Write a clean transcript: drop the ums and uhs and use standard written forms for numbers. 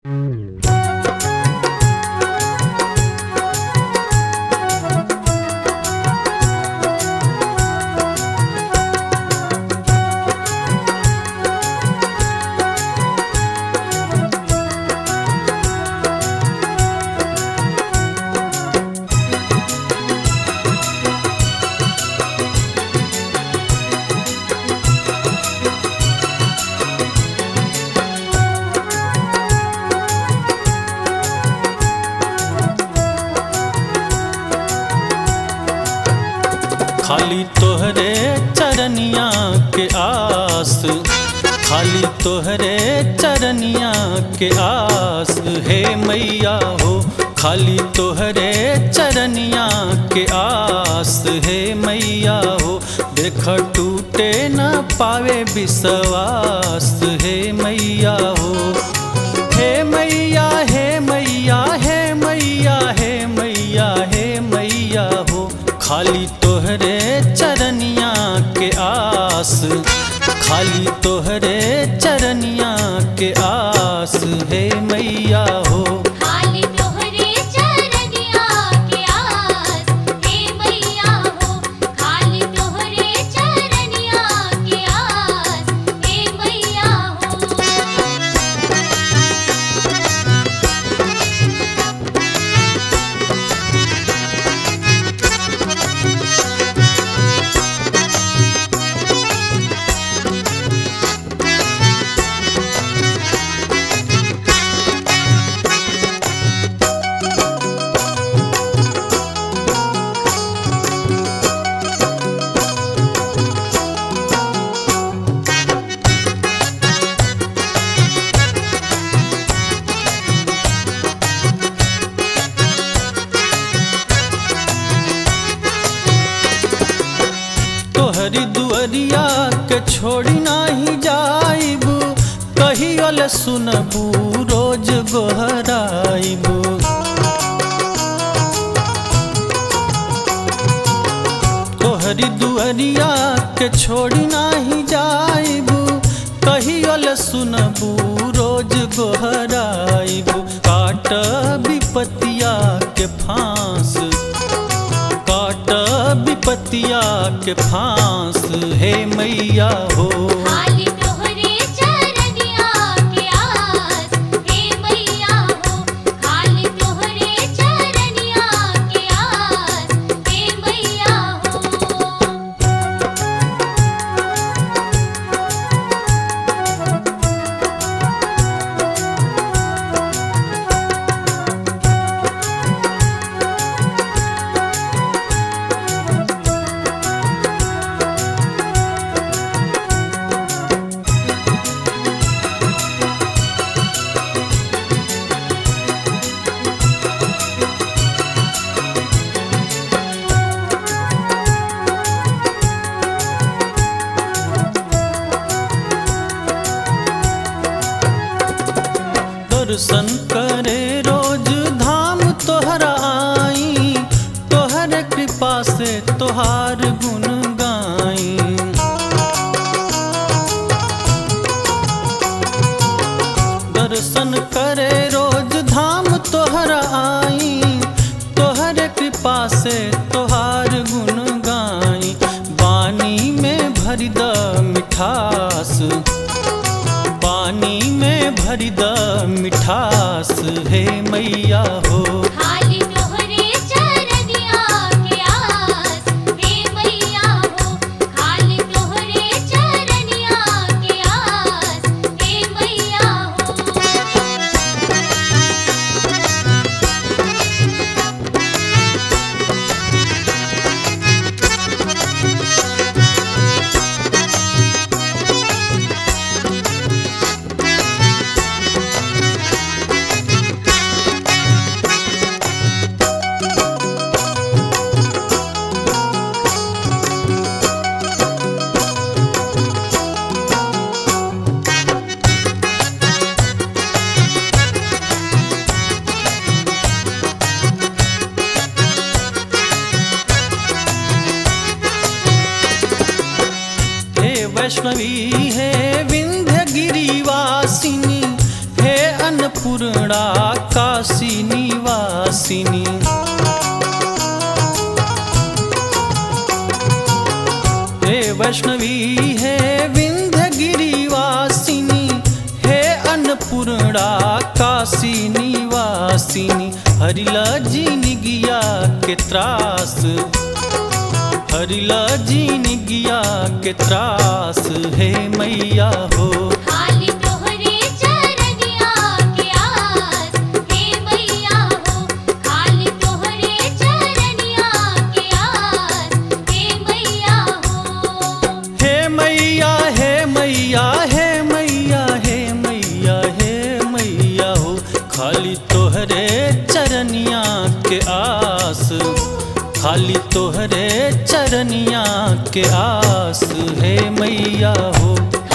खाली तोहरे चरनिया के आस, खाली तोहरे चरनिया के आस हे मैया हो। खाली तोहरे चरनिया के आस हे मैया हो। देख टूटे न पावे विश्वास हे मैया हो। हे मैया हे मैया हे मैया हे मैया हे मैया हो। खाली तोहरे चरनिया के आस, खाली तोहरे चरनिया के आस हे मैया हो। खाली तोहरे चरनिया के आस हे मैया हो। खाली तोहरे चरनिया के आस हे मैया हो। तोहरी दुअरिया के छोड़ी नाही जाइबू, कहियल सुनबू रोज गोहराइबू। तोहरी दुअरिया के छोड़ी नाही जाइबू, कहियल सुनबू रोज गोहराइबू। काट विपतिया के फांस, काट विपतिया के फांस हे मैया हो। खाली तोहरे चरनिया के आस हे मैया हो। खाली तोहरे चरनिया के आस हे मैया हो। दर्शन करे रोज धाम तोहरा आई, तोहर कृपा से तोहार गुण गाई। दर्शन करे रोज धाम तोहरा आई, तोहर कृपा से तोहार गुण गाई। बानी में भरी द मिठास, पानी में भरी द मिठास हे मैया हो। खाली तोहरे चरनिया के आस हे मैया हो। खाली तोहरे चरनिया के आस हे मैया हो। वैष्णवी है विंध्य गिरिवासिनी, हे अन्नपूर्णा काशी निवासिनी। हे वैष्णवी हे विंध्य गिरिवासिनी, हे अन्नपूर्णा काशी निवासिनी। हरिला जिनगिया के त्रास, हरिला जिनगिया के त्रास, हे मैया हो। खाली तोहरे चरनिया के आस, हे मैया हो। खाली तोहरे चरनिया के आस, हे मैया हो। हे मैया हे मैया हे मैया हे मैया हे मैया हो। खाली तोहरे चरनिया के आस, खाली तोहरे चरनिया के आस, हे मैया हो।